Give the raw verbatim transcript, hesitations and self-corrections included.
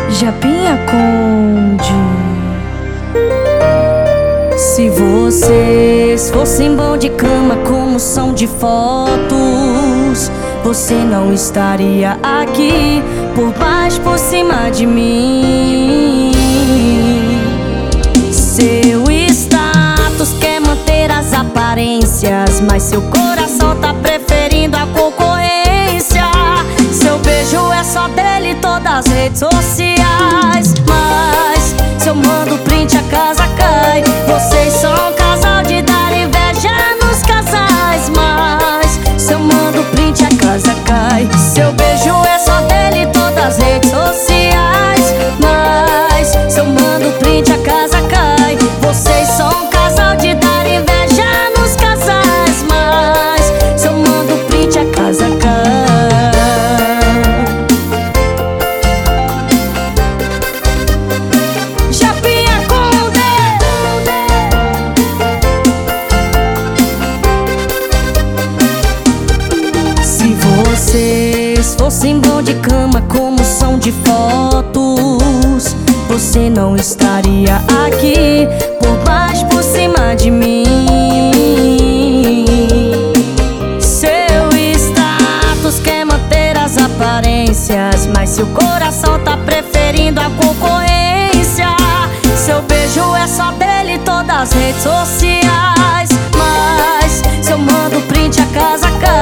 Japinha Conde. Se vocês fossem bom de cama como são de fotos, você não estaria aqui, por baixo, por cima de mim. Seu status quer manter as aparências, mas seu coração tá preferindo a concorrência. Seu beijo é só dele, todas as redes sociais. Mas se eu mando print, a casa cai. Vocês são um casal de dar inveja nos casais. Mas se eu mando print, a casa cai. Seu beijo é só dele, todas as redes sociais. Mas se eu mando print, a casa cai. Vocês são um casal de dar inveja nos casais. Mas se eu mando print, a casa cai. Se fossem bom de cama como são de fotos, você não estaria aqui, por baixo, por cima de mim. Seu status quer manter as aparências, mas seu coração tá preferindo a concorrência. Seu beijo é só dele, todas as redes sociais. Mas se eu mando print, a casa cai.